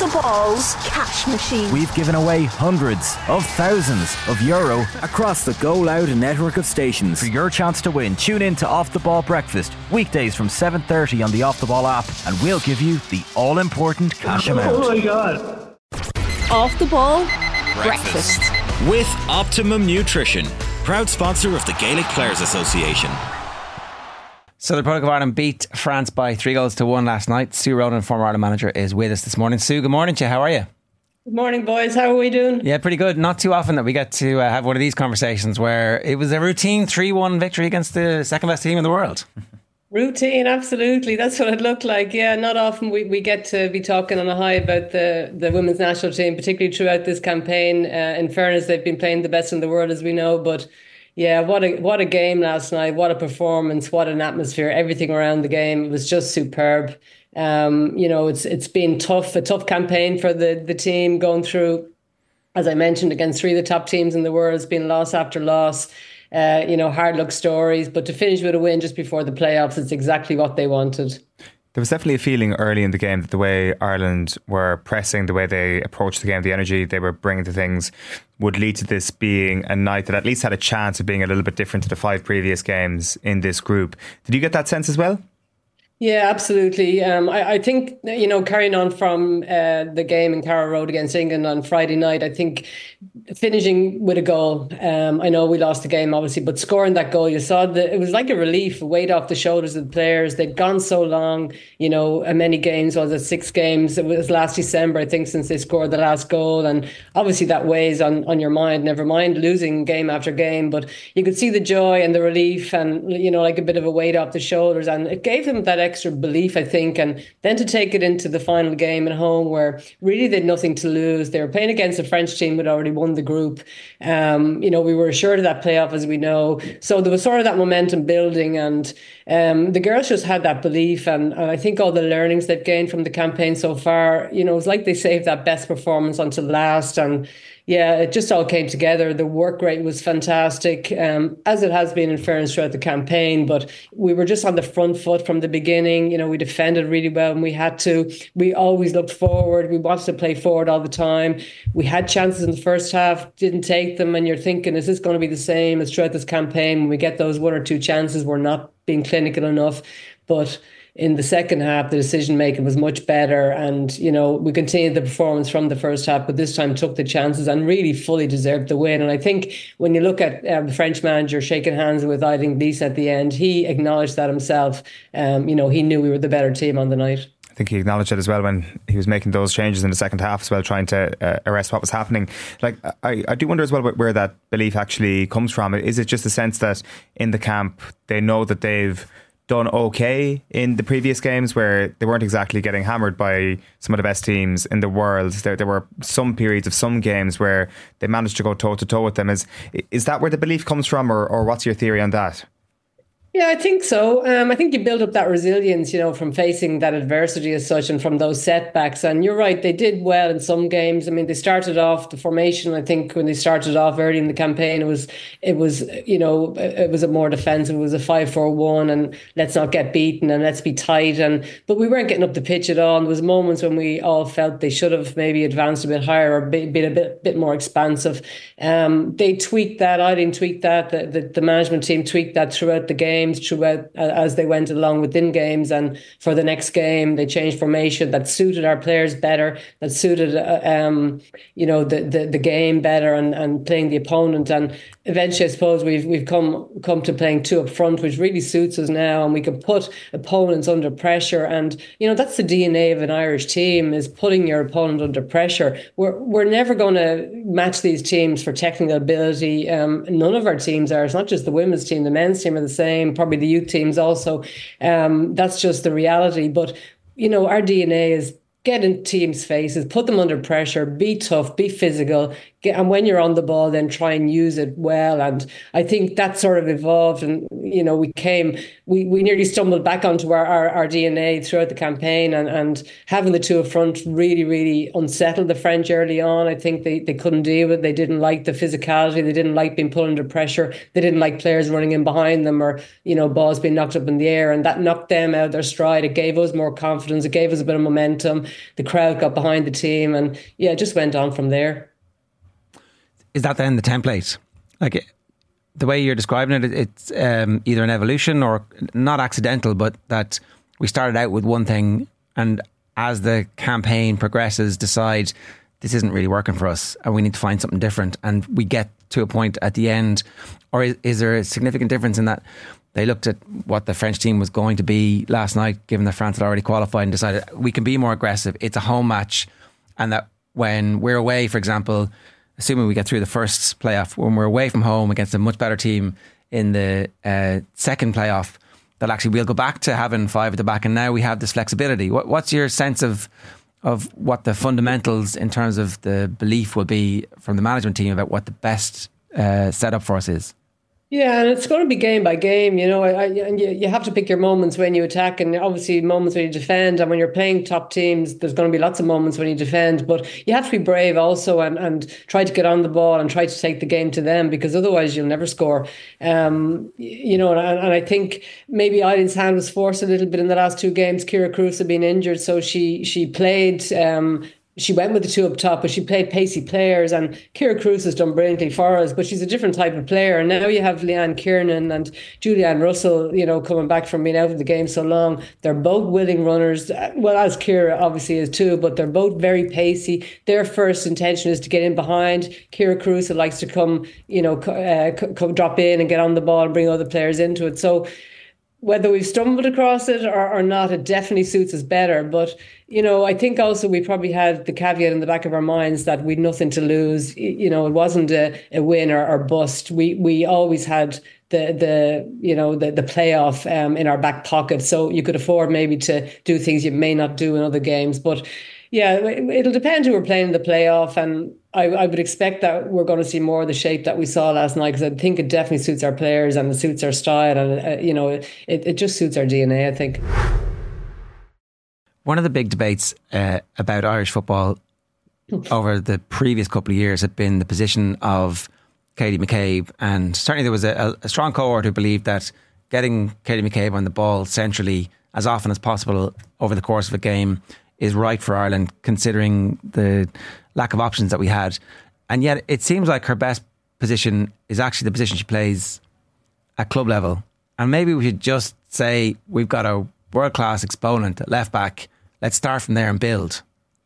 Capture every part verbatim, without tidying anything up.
the Ball's cash machine. We've given away hundreds of thousands of euro across the Go Loud network of stations. For your chance to win, tune in to Off the Ball Breakfast, weekdays from seven thirty on the Off the Ball app, and we'll give you the all-important cash amount. Oh my God. Off the Ball Breakfast. Breakfast. With Optimum Nutrition, proud sponsor of the Gaelic Players Association. So the Republic of Ireland beat France by three goals to one last night. Sue Ronan, former Ireland manager, is with us this morning. Sue, good morning to you. How are you? Good morning, boys. How are we doing? Yeah, pretty good. Not too often that we get to uh, have one of these conversations where it was a routine three one victory against the second best team in the world. Routine, absolutely. That's what it looked like. Yeah, not often we, we get to be talking on a high about the, the women's national team, particularly throughout this campaign. Uh, in fairness, they've been playing the best in the world, as we know, but yeah, what a what a game last night. What a performance. What an atmosphere. Everything around the game was just superb. Um, you know, it's it's been tough, a tough campaign for the, the team going through, as I mentioned, against three of the top teams in the world. It's been loss after loss. Uh, you know, hard luck stories. But to finish with a win just before the playoffs, it's exactly what they wanted. There was definitely a feeling early in the game that the way Ireland were pressing, the way they approached the game, the energy they were bringing to things would lead to this being a night that at least had a chance of being a little bit different to the five previous games in this group. Did you get that sense as well? Yeah, absolutely. Um, I, I think, you know, carrying on from uh, the game in Carrow Road against England on Friday night, I think finishing with a goal. Um, I know we lost the game, obviously, but scoring that goal, you saw that it was like a relief, a weight off the shoulders of the players. They'd gone so long, you know, many games, was it six games? It was last December, I think, since they scored the last goal. And obviously that weighs on, on your mind, never mind losing game after game. But you could see the joy and the relief and, you know, like a bit of a weight off the shoulders. And it gave them that extra belief, I think, and then to take it into the final game at home where really they had nothing to lose. They were playing against a French team who had already won the group. Um, you know, we were assured of that playoff, as we know. So there was sort of that momentum building, and um, the girls just had that belief. And, and I think all the learnings they've gained from the campaign so far, you know, it's like they saved that best performance until last. And yeah, it just all came together. The work rate was fantastic, um, as it has been in fairness throughout the campaign. But we were just on the front foot from the beginning. You know, we defended really well when we had to. We always looked forward. We wanted to play forward all the time. We had chances in the first half, didn't take them. And you're thinking, is this going to be the same as throughout this campaign? When we get those one or two chances, we're not being clinical enough. But in the second half, the decision making was much better, and you know we continued the performance from the first half, but this time took the chances and really fully deserved the win. And I think when you look at uh, the French manager shaking hands with Eileen Lise at the end, he acknowledged that himself. Um, you know, he knew we were the better team on the night. I think he acknowledged it as well when he was making those changes in the second half as well, trying to uh, arrest what was happening. Like, I, I do wonder as well where that belief actually comes from. Is it just a sense that in the camp they know that they've done okay in the previous games where they weren't exactly getting hammered by some of the best teams in the world? There, there were some periods of some games where they managed to go toe to toe with them. Is is that where the belief comes from, or, or what's your theory on that? Yeah, I think so. Um, I think you build up that resilience, you know, from facing that adversity as such and from those setbacks. And you're right, they did well in some games. I mean, they started off the formation. I think when they started off early in the campaign, it was, it was, you know, it was a more defensive. It was a five four one, and let's not get beaten and let's be tight. And but we weren't getting up the pitch at all. And there was moments when we all felt they should have maybe advanced a bit higher or been a bit, bit more expansive. Um, they tweaked that. I didn't tweak that. The, the, the management team tweaked that throughout the game. Throughout uh, as they went along within games, and for the next game they changed formation that suited our players better, that suited uh, um, you know the, the the game better, and, and playing the opponent. And eventually I suppose we've we've come come to playing two up front, which really suits us now, and we can put opponents under pressure. And you know that's the D N A of an Irish team, is putting your opponent under pressure. We're we're never going to match these teams for technical ability. Um, none of our teams are. It's not just the women's team, the men's team are the same, probably the youth teams also. Um, that's just the reality. But, you know, our D N A is get in teams' faces, put them under pressure, be tough, be physical, get, and when you're on the ball, then try and use it well. And I think that sort of evolved. And, you know, we came, we, we nearly stumbled back onto our, our, our D N A throughout the campaign. And, and having the two up front really, really unsettled the French early on. I think they, they couldn't deal with it. They didn't like the physicality. They didn't like being put under pressure. They didn't like players running in behind them, or, you know, balls being knocked up in the air. And that knocked them out of their stride. It gave us more confidence. It gave us a bit of momentum. The crowd got behind the team, and yeah, it just went on from there. Is that then the template? Like, the way you're describing it, it's um, either an evolution or not accidental, but that we started out with one thing, and as the campaign progresses, decide this isn't really working for us and we need to find something different. And we get to a point at the end, or is, is there a significant difference in that they looked at what the French team was going to be last night, given that France had already qualified, and decided we can be more aggressive. It's a home match, and that when we're away, for example, assuming we get through the first playoff, when we're away from home against a much better team in the uh, second playoff, that actually we'll go back to having five at the back, and now we have this flexibility. What, what's your sense of of what the fundamentals in terms of the belief will be from the management team about what the best uh, setup for us is? Yeah, and it's going to be game by game, you know, I, I, and you, you have to pick your moments when you attack, and obviously moments when you defend. And when you're playing top teams, there's going to be lots of moments when you defend, but you have to be brave also, and, and try to get on the ball and try to take the game to them, because otherwise you'll never score. Um, you know, and, and I think maybe Eileen's hand was forced a little bit in the last two games. Kira Cruz had been injured, so she she played. Um, She went with the two up top, but she played pacey players, and Kira Cruz has done brilliantly for us, but she's a different type of player. And now you have Leanne Kiernan and Julianne Russell, you know, coming back from being out of the game so long. They're both willing runners, well, as Kira obviously is too, but they're both very pacey. Their first intention is to get in behind. Kira Cruz likes to come, you know, uh, come drop in and get on the ball and bring other players into it. So whether we've stumbled across it or, or not, it definitely suits us better. But, you know, I think also we probably had the caveat in the back of our minds that we'd nothing to lose. You know, it wasn't a, a win or, or bust. We we always had the the you know the the playoff um, in our back pocket, so you could afford maybe to do things you may not do in other games. But yeah, it'll depend who we're playing in the playoff, and I, I would expect that we're going to see more of the shape that we saw last night, because I think it definitely suits our players and it suits our style, and uh, you know it, it just suits our D N A, I think. One of the big debates uh, about Irish football over the previous couple of years had been the position of Katie McCabe, and certainly there was a, a strong cohort who believed that getting Katie McCabe on the ball centrally as often as possible over the course of a game is right for Ireland, considering the lack of options that we had. And yet it seems like her best position is actually the position she plays at club level. And maybe we should just say we've got a world-class exponent at left back. Let's start from there and build.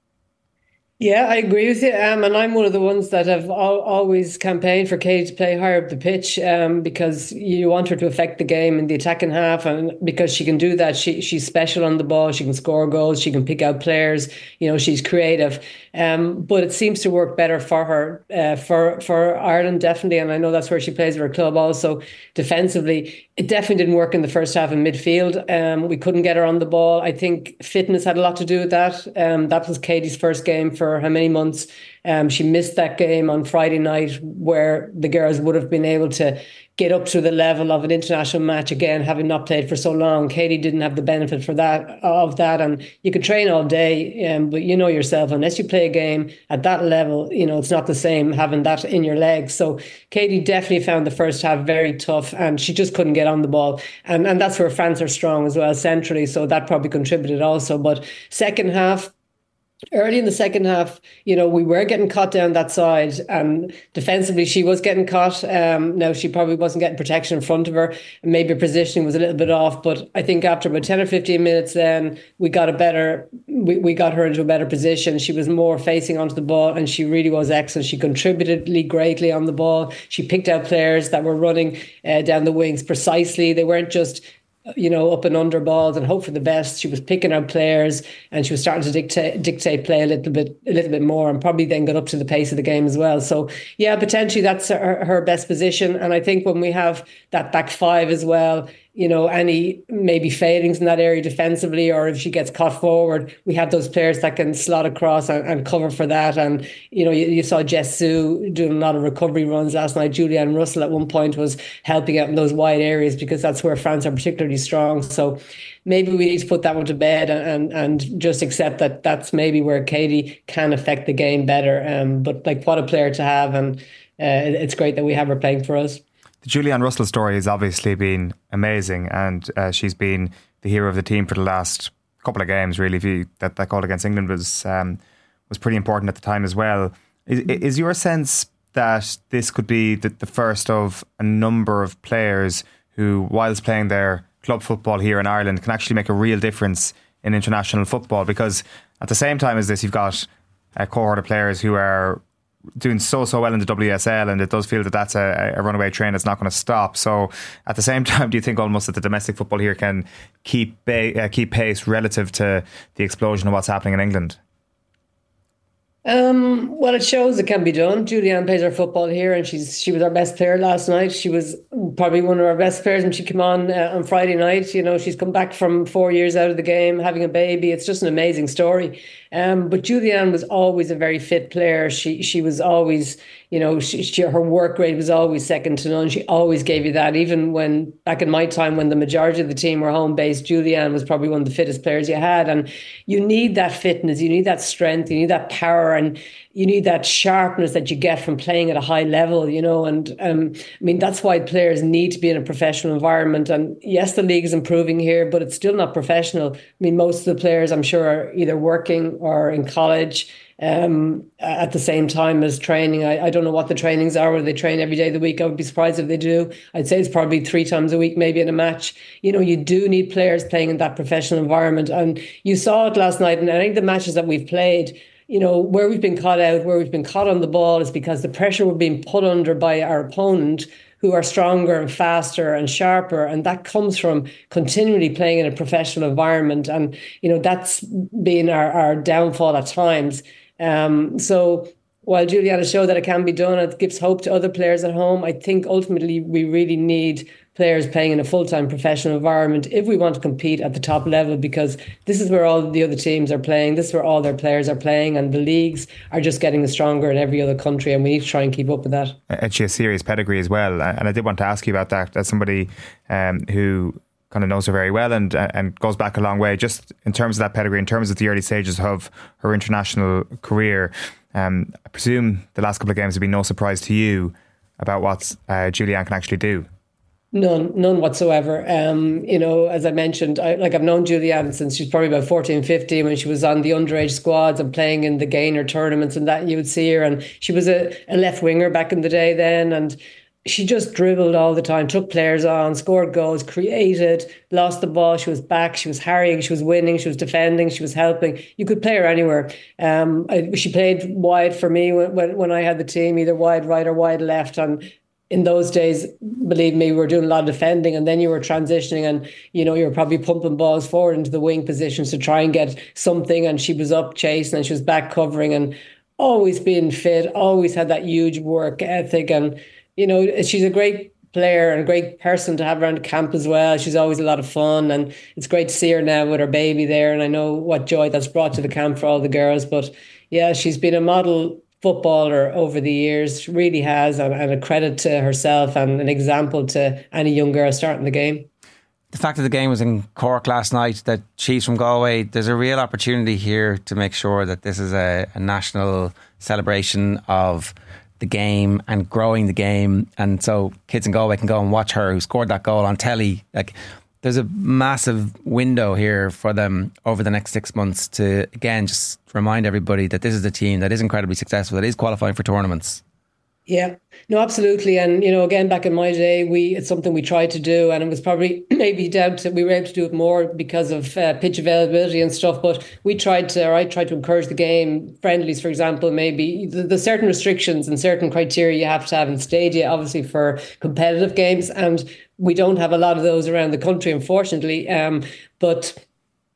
Yeah, I agree with you. Um, and I'm one of the ones that have al- always campaigned for Katie to play higher up the pitch, um, because you want her to affect the game in the attacking half. And because she can do that, she she's special on the ball. She can score goals. She can pick out players. You know, she's creative. Um, but it seems to work better for her, uh, for, for Ireland, definitely. And I know that's where she plays for her club also defensively. It definitely didn't work in the first half in midfield. Um, we couldn't get her on the ball. I think fitness had a lot to do with that. Um, that was Katie's first game for how many months. Um, she missed that game on Friday night where the girls would have been able to get up to the level of an international match again, having not played for so long. Katie didn't have the benefit for that of that, and you could train all day, um, but you know yourself, unless you play a game at that level, you know it's not the same having that in your legs. So Katie definitely found the first half very tough, and she just couldn't get on the ball, and and that's where France are strong as well centrally. So that probably contributed also. But second half. Early in the second half, you know, we were getting caught down that side, and defensively she was getting caught. Um, now, she probably wasn't getting protection in front of her, and maybe her positioning was a little bit off. But I think after about ten or fifteen minutes, then we got a better, we, we got her into a better position. She was more facing onto the ball, and she really was excellent. She contributed greatly on the ball. She picked out players that were running uh, down the wings precisely. They weren't just you know, up and under balls and hope for the best. She was picking out players, and she was starting to dictate dictate play a little bit, a little bit more, and probably then got up to the pace of the game as well. So yeah, potentially that's her, her best position. And I think when we have that back five as well, you know, any maybe failings in that area defensively, or if she gets caught forward, we have those players that can slot across and, and cover for that. And, you know, you, you saw Jess Sue doing a lot of recovery runs last night. Julianne Russell at one point was helping out in those wide areas because that's where France are particularly strong. So maybe we need to put that one to bed and, and, and just accept that that's maybe where Katie can affect the game better. Um, but like, what a player to have. And uh, it's great that we have her playing for us. The Julianne Russell story has obviously been amazing, and uh, she's been the hero of the team for the last couple of games. Really, if you, that that goal against England was um, was pretty important at the time as well. Is, is your sense that this could be the, the first of a number of players who, whilst playing their club football here in Ireland, can actually make a real difference in international football? Because at the same time as this, you've got a cohort of players who are doing so so well in the W S L, and it does feel that that's a, a runaway train that's not going to stop. So at the same time, do you think almost that the domestic football here can keep ba- uh, keep pace relative to the explosion of what's happening in England? Um, well, it shows it can be done. Julianne plays her football here, and she's she was our best player last night. She was probably one of our best players when she came on uh, on Friday night. You know, she's come back from four years out of the game, having a baby. It's just an amazing story. Um, but Julianne was always a very fit player. She she was always, you know, she, she, her work rate was always second to none. She always gave you that. Even when, back in my time, when the majority of the team were home-based, Julianne was probably one of the fittest players you had. And you need that fitness, you need that strength, you need that power, and you need that sharpness that you get from playing at a high level, you know. And um, I mean, that's why players need to be in a professional environment. And yes, the league is improving here, but it's still not professional. I mean, most of the players, I'm sure, are either working or in college um, at the same time as training. I, I don't know what the trainings are, whether they train every day of the week. I would be surprised if they do. I'd say it's probably three times a week, maybe in a match. You know, you do need players playing in that professional environment. And you saw it last night, and I think the matches that we've played, you know, where we've been caught out, where we've been caught on the ball is because the pressure we're being put under by our opponent, who are stronger and faster and sharper. And that comes from continually playing in a professional environment. And, you know, that's been our, our downfall at times. Um, so while Julianne showed that it can be done, it gives hope to other players at home. I think ultimately we really need players playing in a full-time professional environment if we want to compete at the top level, because this is where all the other teams are playing. This is where all their players are playing, and the leagues are just getting stronger in every other country, and we need to try and keep up with that. And she has serious pedigree as well. And I did want to ask you about that as somebody um, who kind of knows her very well and and goes back a long way, just in terms of that pedigree, in terms of the early stages of her international career. Um, I presume the last couple of games have been no surprise to you about what uh, Julianne can actually do. None, none whatsoever. Um, you know, as I mentioned, I, like I've known Julianne since she's probably about fourteen, fifteen, when she was on the underage squads and playing in the Gainer tournaments and that, you would see her. And she was a, a left winger back in the day then. And she just dribbled all the time, took players on, scored goals, created, lost the ball. She was back, she was harrying, she was winning, she was defending, she was helping. You could play her anywhere. Um, I, she played wide for me when, when, when I had the team, either wide right or wide left. And in those days, believe me, we were doing a lot of defending, and then you were transitioning, and you know, you were probably pumping balls forward into the wing positions to try and get something. And she was up chasing, and she was back covering, and always being fit, always had that huge work ethic. And you know, she's a great player and a great person to have around camp as well. She's always a lot of fun, and it's great to see her now with her baby there. And I know what joy that's brought to the camp for all the girls. But yeah, she's been a model footballer over the years, really has, and, and a credit to herself and an example to any young girl starting the game. The fact that the game was in Cork last night, that she's from Galway, there's a real opportunity here to make sure that this is a, a national celebration of the game and growing the game. And so kids in Galway can go and watch her, who scored that goal, on telly. Like, there's a massive window here for them over the next six months to, again, just remind everybody that this is a team that is incredibly successful, that is qualifying for tournaments. Yeah, no, absolutely. And, you know, again, back in my day, we it's something we tried to do, and it was probably maybe down to, we were able to do it more because of uh, pitch availability and stuff. But we tried to, or I tried to encourage the game, friendlies, for example, maybe the, the certain restrictions and certain criteria you have to have in stadia, obviously, for competitive games. And we don't have a lot of those around the country, unfortunately. Um, but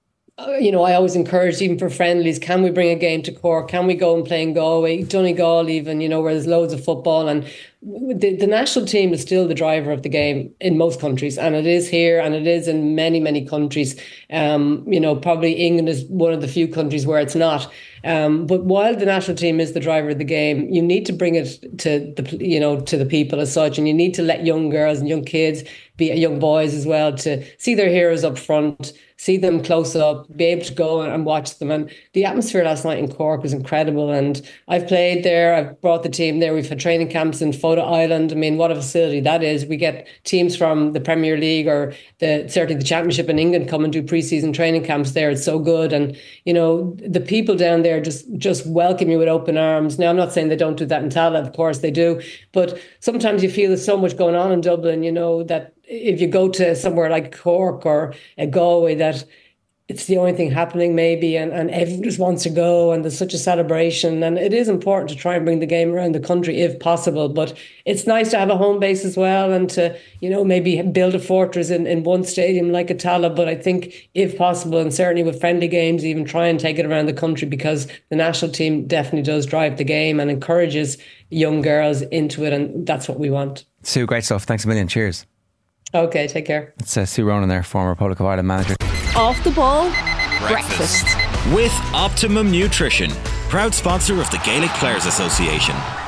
you know, I always encourage, even for friendlies, can we bring a game to Cork? Can we go and play in Galway, Donegal even, you know, where there's loads of football? And the, the national team is still the driver of the game in most countries. And it is here and it is in many, many countries. Um, you know, probably England is one of the few countries where it's not. Um, but while the national team is the driver of the game, you need to bring it to the, you know, to the people as such. And you need to let young girls and young kids, be young boys as well, to see their heroes up front, see them close up, be able to go and watch them. And the atmosphere last night in Cork was incredible. And I've played there. I've brought the team there. We've had training camps in Fota Island. I mean, what a facility that is. We get teams from the Premier League or the certainly the Championship in England come and do pre-season training camps there. It's so good. And, you know, the people down there just, just welcome you with open arms. Now, I'm not saying they don't do that in Tallaght. Of course they do. But sometimes you feel there's so much going on in Dublin, you know, that if you go to somewhere like Cork or a Galway, that it's the only thing happening maybe, and, and everyone just wants to go, and there's such a celebration. And it is important to try and bring the game around the country if possible, but it's nice to have a home base as well, and to, you know, maybe build a fortress in, in one stadium like a Tallaght. But I think if possible, and certainly with friendly games, even try and take it around the country, because the national team definitely does drive the game and encourages young girls into it, and that's what we want. Sue, great stuff. Thanks a million. Cheers. Okay, take care. It's uh, Sue Ronan there, former Polo Cup Ireland manager. Off the ball, Breakfast. breakfast. With Optimum Nutrition, proud sponsor of the Gaelic Players Association.